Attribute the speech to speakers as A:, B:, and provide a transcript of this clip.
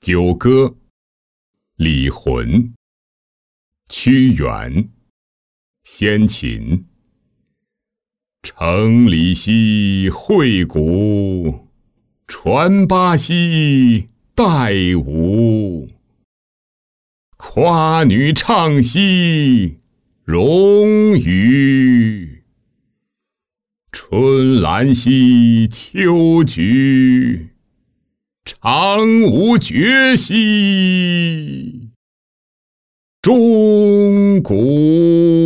A: 九歌，李浑。屈原。先秦。城里兮会鼓，传八兮代舞。夸女唱兮荣与，春兰兮秋菊，长无绝兮。钟鼓。